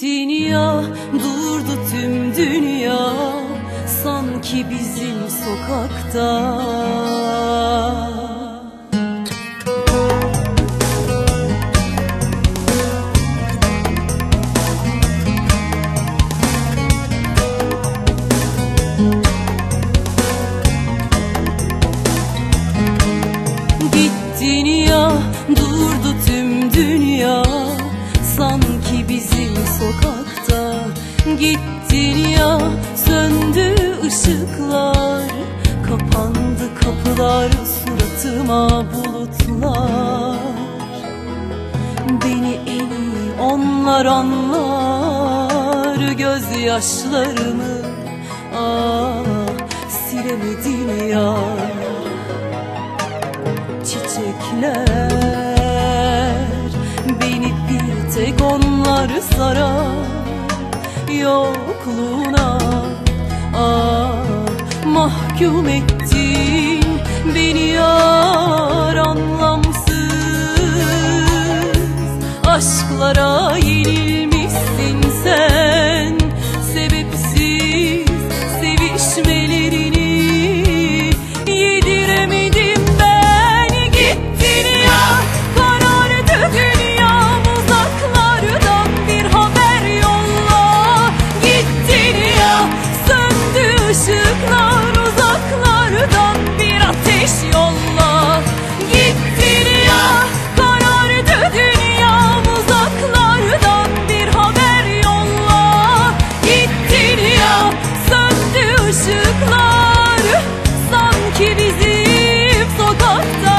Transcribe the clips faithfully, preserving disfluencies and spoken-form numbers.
Gittin ya, durdu tüm dünya, sanki bizim sokakta. Gittin ya, durdu tüm dünya, sanki bizim sokakta. Gittin ya, söndü ışıklar, kapandı kapılar, suratıma bulutlar. Beni en iyi onlar anlar, gözyaşlarımı ah silemedin ya. Çiçekler beni bir tek onlar sarar, yokluğuna ah mahkum ettin beni yar. Anlamsız aşklara yenilmişsin sen, sebepsiz sevişmelerini yediremedim ben. Gittin ya, karardı dünyam, uzaklardan bir haber yolla. Gittin ya, söndü ışıklar, uzaklardan bir ateş yolla. Gittin ya, karardı dünyam, uzaklardan bir haber yolla. Gittin ya, söndü ışıklar, sanki bizim sokakta.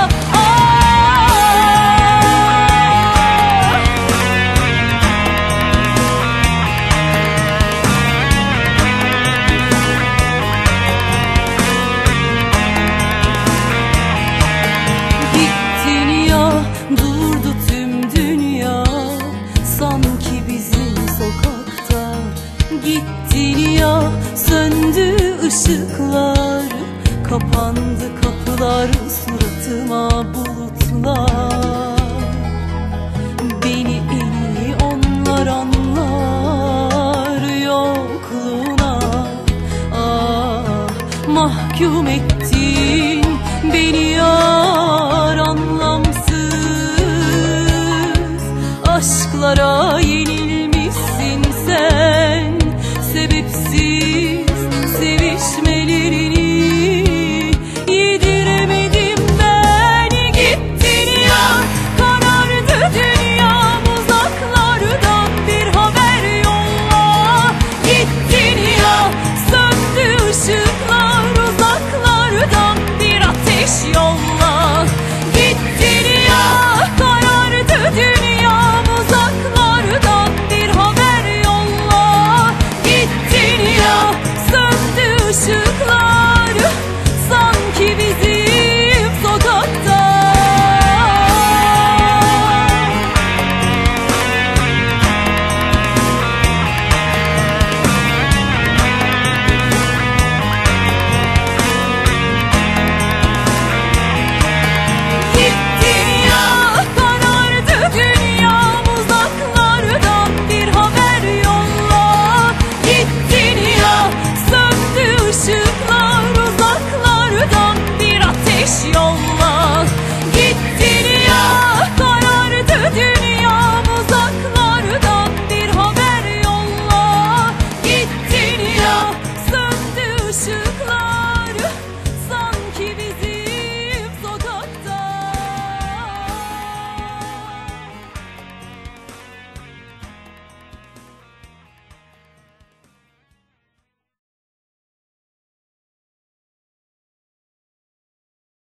Gittin ya, durdu tüm dünya, sanki bizim sokakta. Gittin ya, söndü ışıklar, kapandı kapılar, suratıma bulutlar. Beni en iyi onlar anlar, yokluğuna ah mahkum ettin beni yar. Anlamsız aşklara yenil